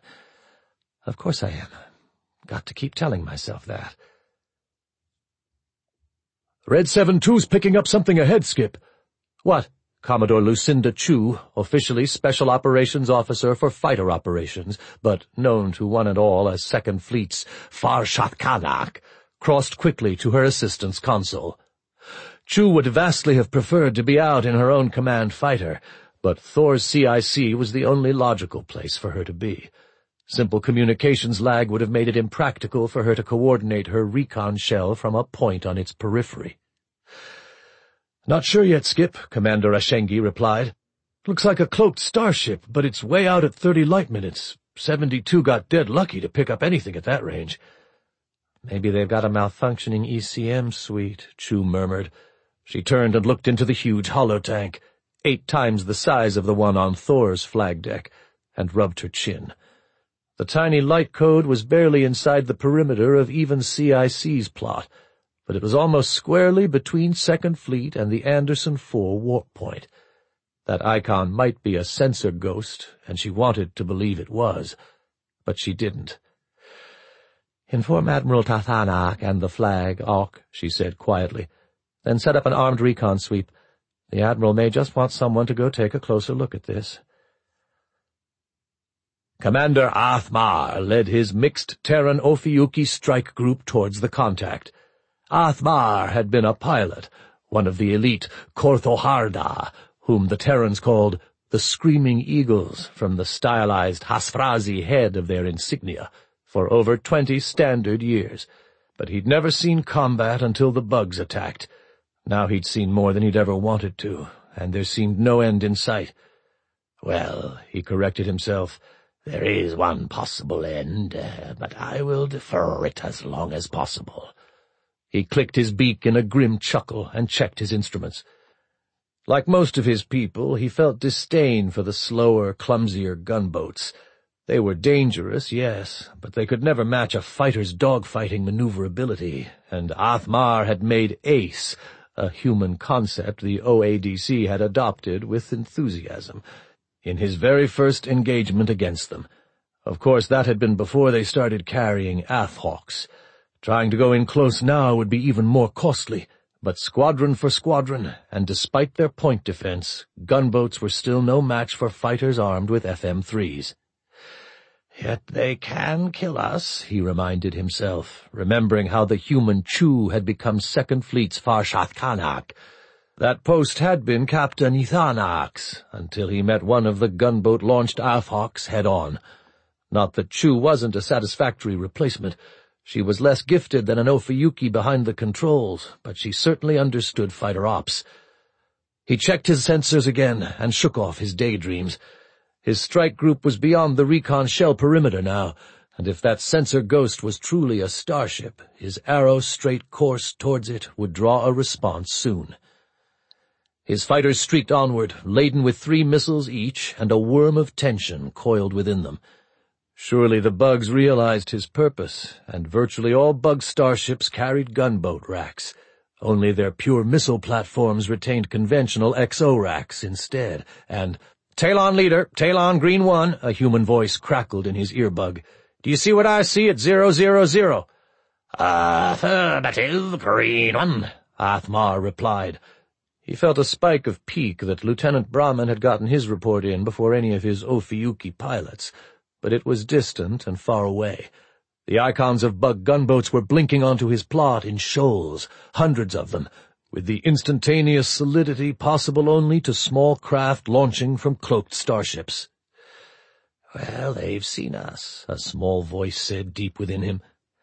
Of course I am. Got to keep telling myself that." "Red seven two's picking up something ahead, Skip." "What?" Commodore Lucinda Chu, officially Special Operations Officer for Fighter Operations, but known to one and all as Second Fleet's Farshad Kanak, crossed quickly to her assistant's console. Chu would vastly have preferred to be out in her own command fighter, but Thor's C I C was the only logical place for her to be. Simple communications lag would have made it impractical for her to coordinate her recon shell from a point on its periphery. "Not sure yet, Skip," Commander Ashengi replied. "Looks like a cloaked starship, but it's way out at thirty light minutes. seventy-two got dead lucky to pick up anything at that range." "Maybe they've got a malfunctioning E C M suite," Chu murmured. She turned and looked into the huge holotank, eight times the size of the one on Thor's flag deck, and rubbed her chin. The tiny light code was barely inside the perimeter of even C I C's plot, but it was almost squarely between Second Fleet and the Anderson four warp point. That icon might be a sensor ghost, and she wanted to believe it was, but she didn't. "Inform Admiral Tathanak and the flag, Auk," she said quietly. "Then set up an armed recon sweep. The Admiral may just want someone to go take a closer look at this. Commander Athmar led his mixed Terran Ophiuchi strike group towards the contact. Athmar had been a pilot, one of the elite Korthoharda, whom the Terrans called the Screaming Eagles from the stylized Hasfrazi head of their insignia, for over twenty standard years. But he'd never seen combat until the bugs attacked. Now he'd seen more than he'd ever wanted to, and there seemed no end in sight. Well, he corrected himself, there is one possible end, uh, but I will defer it as long as possible. He clicked his beak in a grim chuckle and checked his instruments. Like most of his people, he felt disdain for the slower, clumsier gunboats. They were dangerous, yes, but they could never match a fighter's dogfighting maneuverability, and Athmar had made ACE, a human concept the O A D C had adopted with enthusiasm, in his very first engagement against them. Of course, that had been before they started carrying Athhawks. Trying to go in close now would be even more costly, but squadron for squadron, and despite their point defense, gunboats were still no match for fighters armed with F M threes. Yet they can kill us, he reminded himself, remembering how the human Chu had become Second Fleet's Farshath Kanak. That post had been Captain Ethanak's, until he met one of the gunboat-launched Athhawks head-on. Not that Chu wasn't a satisfactory replacement. She was less gifted than an Ophiuchi behind the controls, but she certainly understood fighter ops. He checked his sensors again and shook off his daydreams. His strike group was beyond the recon shell perimeter now, and if that sensor ghost was truly a starship, his arrow-straight course towards it would draw a response soon. His fighters streaked onward, laden with three missiles each and a worm of tension coiled within them. Surely the bugs realized his purpose, and virtually all bug starships carried gunboat racks. Only their pure missile platforms retained conventional X O racks instead, and— "Talon leader, Talon Green One," a human voice crackled in his earbug. "Do you see what I see at zero zero zero?" "Affirmative, Green One," Athmar replied. He felt a spike of pique that Lieutenant Brahman had gotten his report in before any of his Ophiuchi pilots, but it was distant and far away. The icons of bug gunboats were blinking onto his plot in shoals, hundreds of them, with the instantaneous solidity possible only to small craft launching from cloaked starships. "Well, they've seen us," a small voice said deep within him.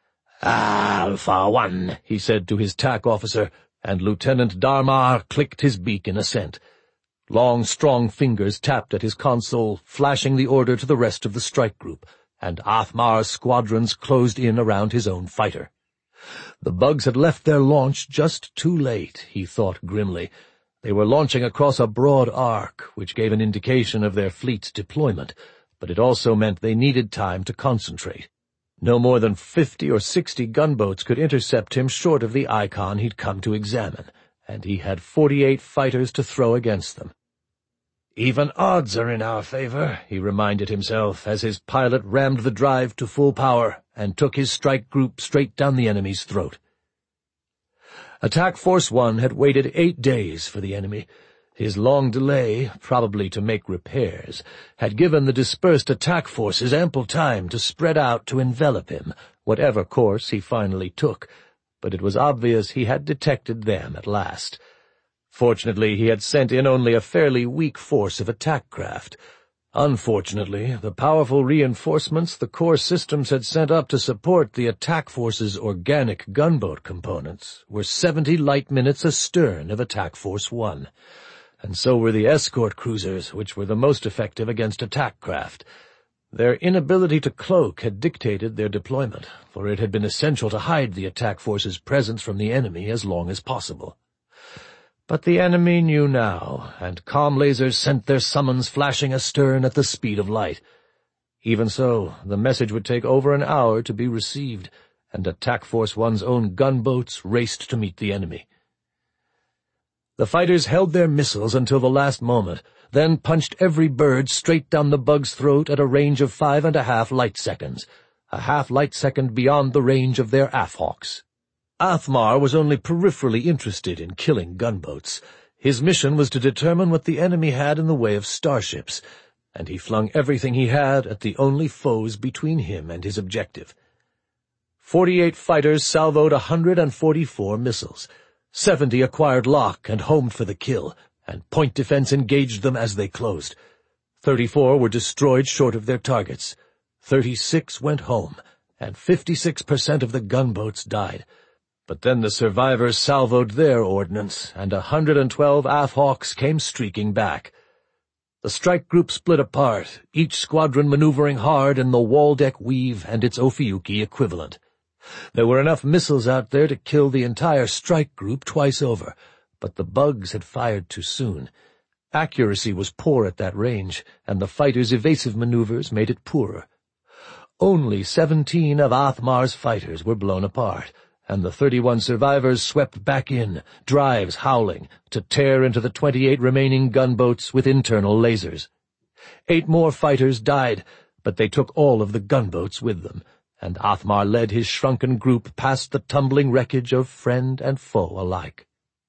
"Alpha One," he said to his TAC officer, and Lieutenant Darmar clicked his beak in assent. Long, strong fingers tapped at his console, flashing the order to the rest of the strike group, and Athmar's squadrons closed in around his own fighter. The bugs had left their launch just too late, he thought grimly. They were launching across a broad arc, which gave an indication of their fleet's deployment, but it also meant they needed time to concentrate. No more than fifty or sixty gunboats could intercept him short of the icon he'd come to examine, and he had forty-eight fighters to throw against them. Even odds are in our favor, he reminded himself as his pilot rammed the drive to full power and took his strike group straight down the enemy's throat. Attack Force One had waited eight days for the enemy. His long delay, probably to make repairs, had given the dispersed attack forces ample time to spread out to envelop him, whatever course he finally took, but it was obvious he had detected them at last. Fortunately, he had sent in only a fairly weak force of attack craft. Unfortunately, the powerful reinforcements the core systems had sent up to support the attack force's organic gunboat components were seventy light minutes astern of Attack Force One, and so were the escort cruisers, which were the most effective against attack craft. Their inability to cloak had dictated their deployment, for it had been essential to hide the attack force's presence from the enemy as long as possible. But the enemy knew now, and comm lasers sent their summons flashing astern at the speed of light. Even so, the message would take over an hour to be received, and Attack Force One's own gunboats raced to meet the enemy. The fighters held their missiles until the last moment, then punched every bird straight down the bug's throat at a range of five and a half light seconds, a half light second beyond the range of their Athhawks. Athmar was only peripherally interested in killing gunboats. His mission was to determine what the enemy had in the way of starships, and he flung everything he had at the only foes between him and his objective. Forty-eight fighters salvoed one hundred forty-four missiles. Seventy acquired lock and homed for the kill, and point defense engaged them as they closed. Thirty-four were destroyed short of their targets. Thirty-six went home, and fifty-six percent of the gunboats died. But then the survivors salvoed their ordnance, and a hundred and twelve Athhawks came streaking back. The strike group split apart, each squadron maneuvering hard in the Waldeck Weave and its Ophiuchi equivalent. There were enough missiles out there to kill the entire strike group twice over, but the bugs had fired too soon. Accuracy was poor at that range, and the fighters' evasive maneuvers made it poorer. Only seventeen of Athmar's fighters were blown apart, and the thirty-one survivors swept back in, drives howling, to tear into the twenty-eight remaining gunboats with internal lasers. Eight more fighters died, but they took all of the gunboats with them, and Athmar led his shrunken group past the tumbling wreckage of friend and foe alike.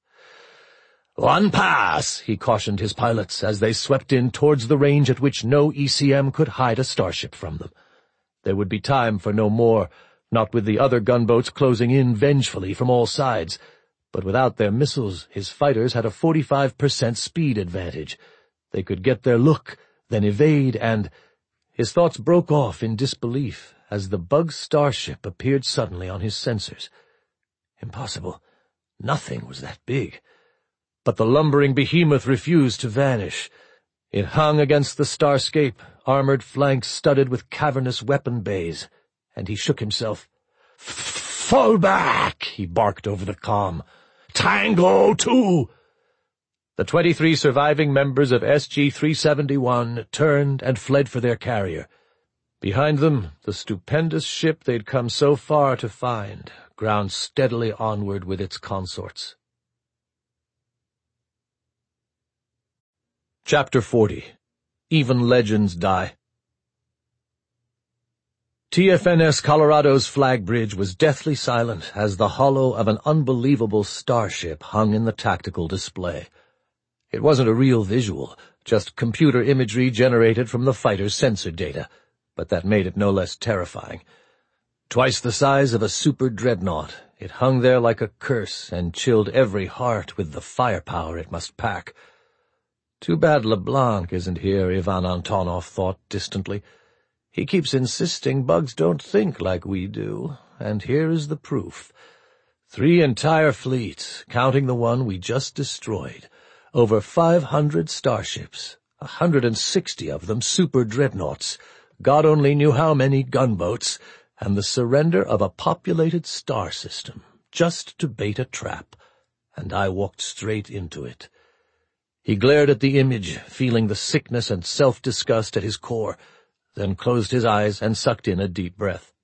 "One pass," he cautioned his pilots as they swept in towards the range at which no E C M could hide a starship from them. There would be time for no more, not with the other gunboats closing in vengefully from all sides. But without their missiles, his fighters had a forty-five percent speed advantage. They could get their look, then evade, and— His thoughts broke off in disbelief as the bug starship appeared suddenly on his sensors. Impossible. Nothing was that big. But the lumbering behemoth refused to vanish. It hung against the starscape, armored flanks studded with cavernous weapon bays, and he shook himself. "Fall back!" he barked over the comm. "Tango two!" The twenty-three surviving members of S G three seventy-one turned and fled for their carrier. Behind them, the stupendous ship they'd come so far to find ground steadily onward with its consorts. Chapter forty. Even Legends Die. T F N S Colorado's flag bridge was deathly silent as the hollow of an unbelievable starship hung in the tactical display. It wasn't a real visual, just computer imagery generated from the fighter's sensor data, but that made it no less terrifying. Twice the size of a super dreadnought, it hung there like a curse and chilled every heart with the firepower it must pack. Too bad LeBlanc isn't here, Ivan Antonov thought distantly. He keeps insisting bugs don't think like we do, and here is the proof. Three entire fleets, counting the one we just destroyed. Over five hundred starships, a hundred and sixty of them super dreadnoughts, God only knew how many gunboats, and the surrender of a populated star system, just to bait a trap, and I walked straight into it. He glared at the image, feeling the sickness and self-disgust at his core, then closed his eyes and sucked in a deep breath.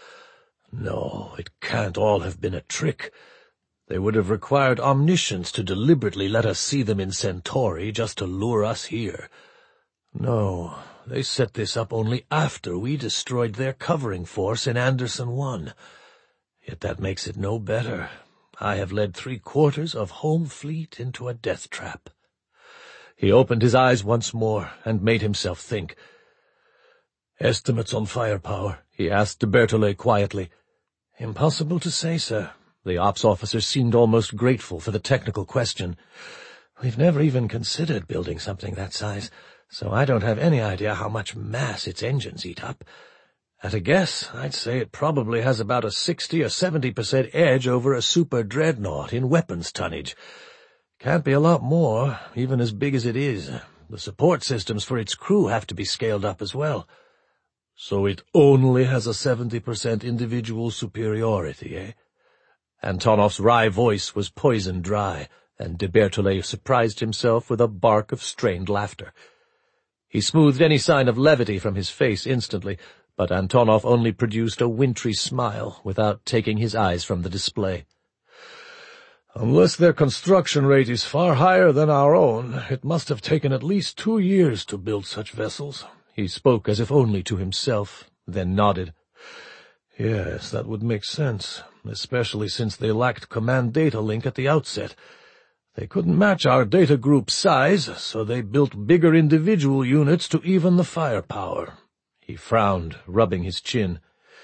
No, it can't all have been a trick. They would have required omniscience to deliberately let us see them in Centauri just to lure us here. No, they set this up only after we destroyed their covering force in Anderson one. Yet that makes it no better. I have led three-quarters of home fleet into a death trap. He opened his eyes once more and made himself think. "Estimates on firepower?" he asked de Berthollet quietly. "Impossible to say, sir." The ops officer seemed almost grateful for the technical question. "We've never even considered building something that size, so I don't have any idea how much mass its engines eat up. At a guess, I'd say it probably has about a sixty or seventy percent edge over a super dreadnought in weapons tonnage. Can't be a lot more, even as big as it is. The support systems for its crew have to be scaled up as well." "So it only has a seventy percent individual superiority, eh?" Antonov's wry voice was poison dry, and de Berthollet surprised himself with a bark of strained laughter. He smoothed any sign of levity from his face instantly, but Antonov only produced a wintry smile without taking his eyes from the display. "Unless their construction rate is far higher than our own, it must have taken at least two years to build such vessels." He spoke as if only to himself, then nodded. "Yes, that would make sense, especially since they lacked command data link at the outset. They couldn't match our data group size, so they built bigger individual units to even the firepower. He frowned, rubbing his chin.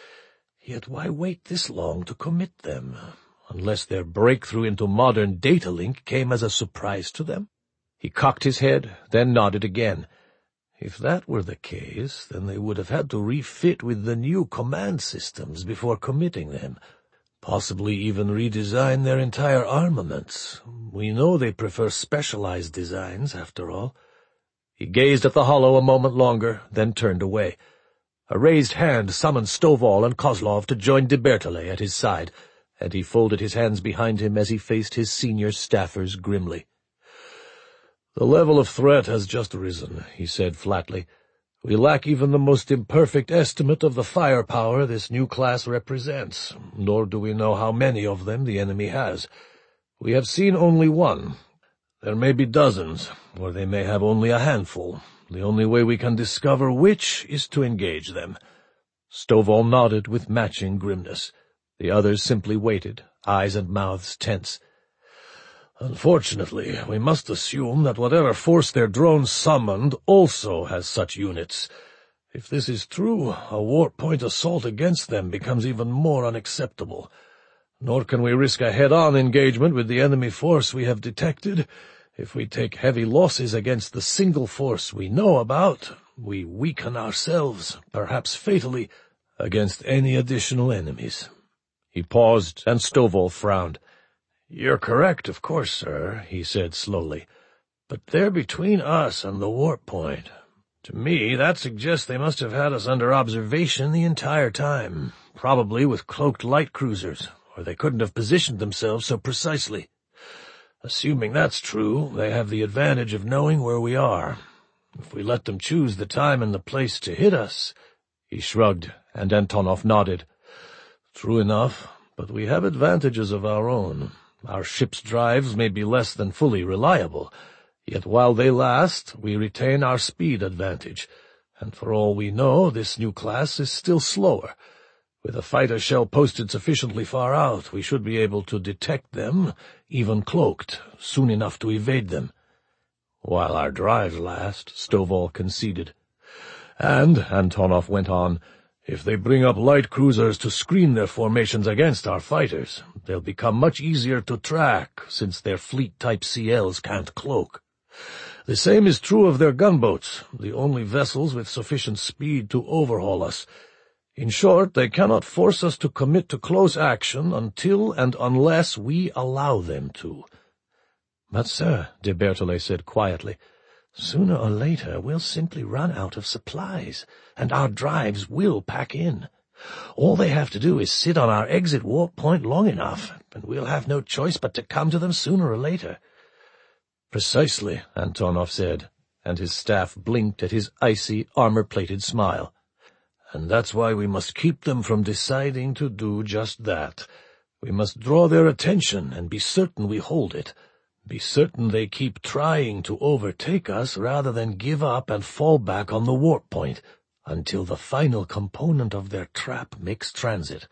Yet why wait this long to commit them, unless their breakthrough into modern data link came as a surprise to them? He cocked his head, then nodded again. If that were the case, then they would have had to refit with the new command systems before committing them. Possibly even redesign their entire armaments. We know they prefer specialized designs, after all. He gazed at the hollow a moment longer, then turned away. A raised hand summoned Stovall and Kozlov to join de Berthollet at his side, and he folded his hands behind him as he faced his senior staffers grimly. "The level of threat has just risen," he said flatly. "We lack even the most imperfect estimate of the firepower this new class represents, nor do we know how many of them the enemy has. We have seen only one. There may be dozens, or they may have only a handful. The only way we can discover which is to engage them." Stovall nodded with matching grimness. The others simply waited, eyes and mouths tense. "Unfortunately, we must assume that whatever force their drones summoned also has such units. If this is true, a warp point assault against them becomes even more unacceptable. Nor can we risk a head-on engagement with the enemy force we have detected. If we take heavy losses against the single force we know about, we weaken ourselves, perhaps fatally, against any additional enemies." He paused, and Stovall frowned. "You're correct, of course, sir," he said slowly. "But they're between us and the warp point. To me, that suggests they must have had us under observation the entire time, probably with cloaked light cruisers, or they couldn't have positioned themselves so precisely. Assuming that's true, they have the advantage of knowing where we are. If we let them choose the time and the place to hit us—" He shrugged, and Antonov nodded. "True enough, but we have advantages of our own. Our ship's drives may be less than fully reliable, yet while they last, we retain our speed advantage, and for all we know, this new class is still slower. With a fighter shell posted sufficiently far out, we should be able to detect them, even cloaked, soon enough to evade them." "While our drives last," Stovall conceded. "And," Antonov went on, "if they bring up light cruisers to screen their formations against our fighters, they'll become much easier to track, since their fleet-type C Ls can't cloak. The same is true of their gunboats, the only vessels with sufficient speed to overhaul us. In short, they cannot force us to commit to close action until and unless we allow them to." "But, sir," de Berthollet said quietly, "sooner or later we'll simply run out of supplies, and our drives will pack in. All they have to do is sit on our exit warp point long enough, and we'll have no choice but to come to them sooner or later." "Precisely," Antonov said, and his staff blinked at his icy, armor-plated smile. "And that's why we must keep them from deciding to do just that. We must draw their attention and be certain we hold it. Be certain they keep trying to overtake us rather than give up and fall back on the warp point until the final component of their trap makes transit."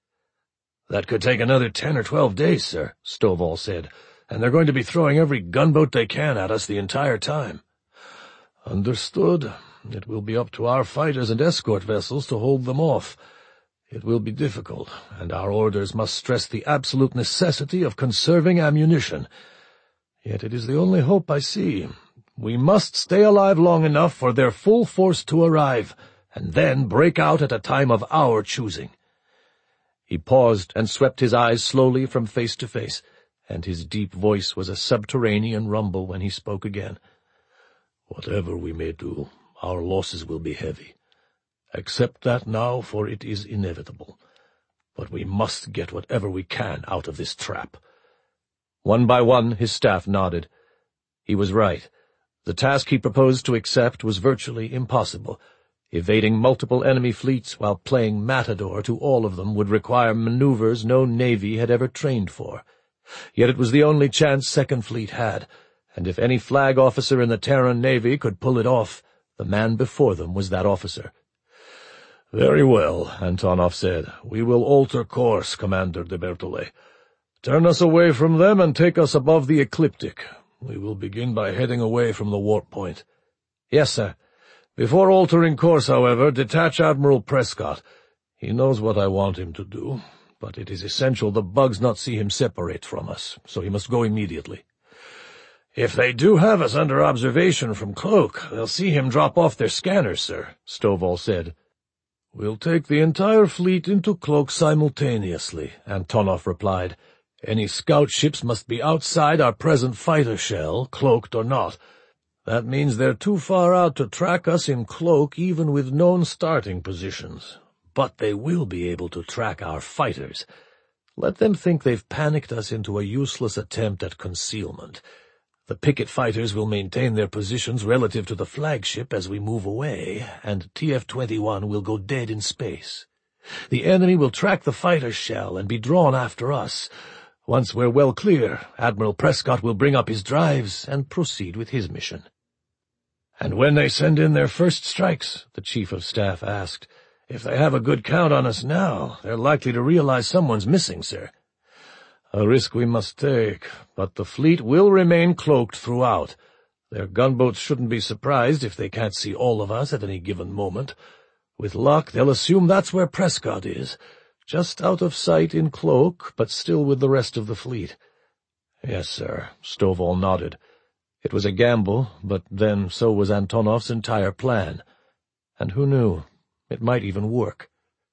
"That could take another ten or twelve days, sir," Stovall said, "and they're going to be throwing every gunboat they can at us the entire time." "Understood. It will be up to our fighters and escort vessels to hold them off. It will be difficult, and our orders must stress the absolute necessity of conserving ammunition. Yet it is the only hope I see. We must stay alive long enough for their full force to arrive, and then break out at a time of our choosing." He paused and swept his eyes slowly from face to face, and his deep voice was a subterranean rumble when he spoke again. "Whatever we may do, our losses will be heavy. Accept that now, for it is inevitable. But we must get whatever we can out of this trap." One by one his staff nodded. He was right. The task he proposed to accept was virtually impossible. Evading multiple enemy fleets while playing matador to all of them would require maneuvers no navy had ever trained for. Yet it was the only chance Second Fleet had, and if any flag officer in the Terran Navy could pull it off, the man before them was that officer. "Very well," Antonov said. "We will alter course, Commander de Berthollet. Turn us away from them and take us above the ecliptic. We will begin by heading away from the warp point. Yes, sir. Before altering course, however, detach Admiral Prescott. He knows what I want him to do, but it is essential the bugs not see him separate from us, so he must go immediately. If they do have us under observation from Cloak, they'll see him drop off their scanners, sir, Stovall said. We'll take the entire fleet into Cloak simultaneously, Antonov replied. Any scout ships must be outside our present fighter shell, cloaked or not. That means they're too far out to track us in Cloak even with known starting positions. But they will be able to track our fighters. Let them think they've panicked us into a useless attempt at concealment. The picket fighters will maintain their positions relative to the flagship as we move away, and T F twenty-one will go dead in space. The enemy will track the fighter shell and be drawn after us. Once we're well clear, Admiral Prescott will bring up his drives and proceed with his mission. And when they send in their first strikes, the Chief of Staff asked, if they have a good count on us now, they're likely to realize someone's missing, sir. A risk we must take, but the fleet will remain cloaked throughout. Their gunboats shouldn't be surprised if they can't see all of us at any given moment. With luck, they'll assume that's where Prescott is, just out of sight in Cloak, but still with the rest of the fleet. Yes, sir, Stovall nodded. It was a gamble, but then so was Antonov's entire plan. And who knew? It might even work.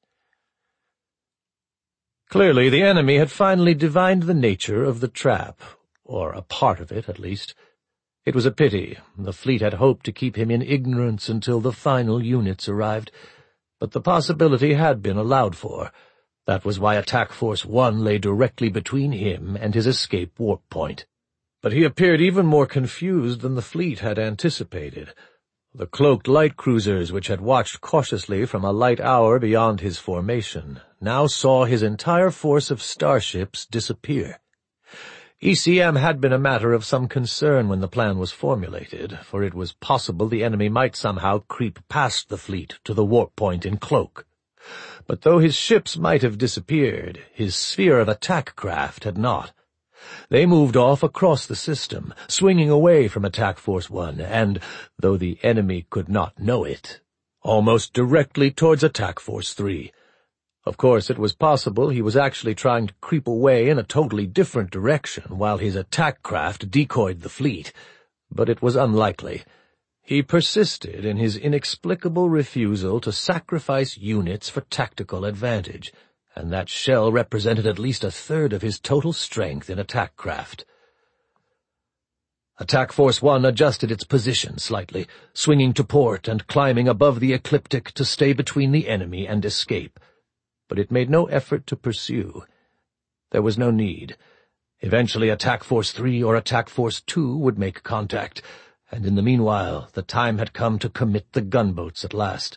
Clearly, the enemy had finally divined the nature of the trap, or a part of it, at least. It was a pity. The fleet had hoped to keep him in ignorance until the final units arrived, but the possibility had been allowed for. That was why Attack Force One lay directly between him and his escape warp point. But he appeared even more confused than the fleet had anticipated. The cloaked light cruisers, which had watched cautiously from a light hour beyond his formation, now saw his entire force of starships disappear. E C M had been a matter of some concern when the plan was formulated, for it was possible the enemy might somehow creep past the fleet to the warp point in Cloak. But though his ships might have disappeared, his sphere of attack craft had not. They moved off across the system, swinging away from Attack Force One, and, though the enemy could not know it, almost directly towards Attack Force Three. Of course, it was possible he was actually trying to creep away in a totally different direction while his attack craft decoyed the fleet, but it was unlikely. He persisted in his inexplicable refusal to sacrifice units for tactical advantage, and that shell represented at least a third of his total strength in attack craft. Attack Force One adjusted its position slightly, swinging to port and climbing above the ecliptic to stay between the enemy and escape. But it made no effort to pursue. There was no need. Eventually Attack Force Three or Attack Force Two would make contact, and in the meanwhile the time had come to commit the gunboats at last.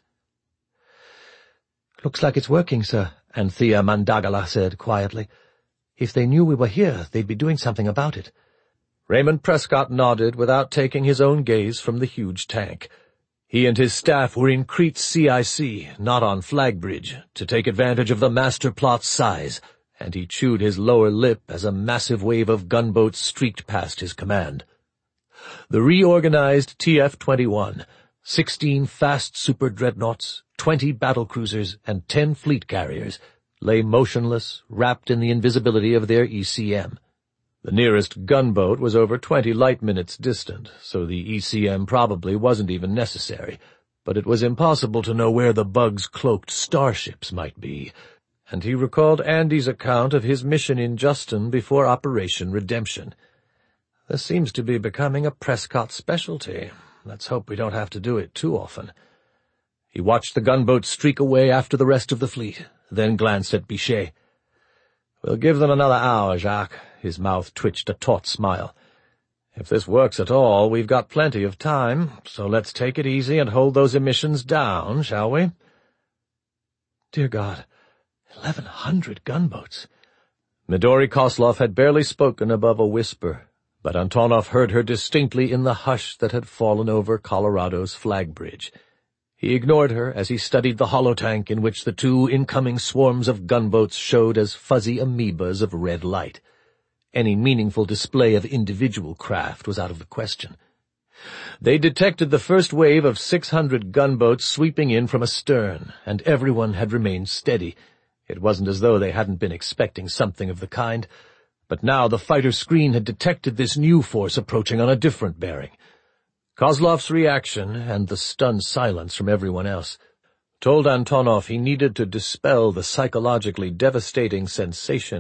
"Looks like it's working, sir," Anthea Mandagala said quietly. "If they knew we were here, they'd be doing something about it." Raymond Prescott nodded without taking his own gaze from the huge tank. He and his staff were in Crete's C I C, not on Flagbridge, to take advantage of the master plot's size, and he chewed his lower lip as a massive wave of gunboats streaked past his command. The reorganized T F twenty-one, sixteen fast super-dreadnoughts, twenty battlecruisers, and ten fleet carriers, lay motionless, wrapped in the invisibility of their E C M. The nearest gunboat was over twenty light-minutes distant, so the E C M probably wasn't even necessary, but it was impossible to know where the bugs' cloaked starships might be, and he recalled Andy's account of his mission in Justin before Operation Redemption. This seems to be becoming a Prescott specialty. Let's hope we don't have to do it too often. He watched the gunboat streak away after the rest of the fleet, then glanced at Bichet. "We'll give them another hour, Jacques." His mouth twitched a taut smile. "If this works at all, we've got plenty of time, so let's take it easy and hold those emissions down, shall we?" Dear God, eleven hundred gunboats. Midori Koslov had barely spoken above a whisper, but Antonov heard her distinctly in the hush that had fallen over Colorado's flag bridge. He ignored her as he studied the holotank in which the two incoming swarms of gunboats showed as fuzzy amoebas of red light. any meaningful display of individual craft was out of the question. They detected the first wave of six hundred gunboats sweeping in from astern, and everyone had remained steady. It wasn't as though they hadn't been expecting something of the kind, but now the fighter screen had detected this new force approaching on a different bearing. Kozlov's reaction, and the stunned silence from everyone else, told Antonov he needed to dispel the psychologically devastating sensation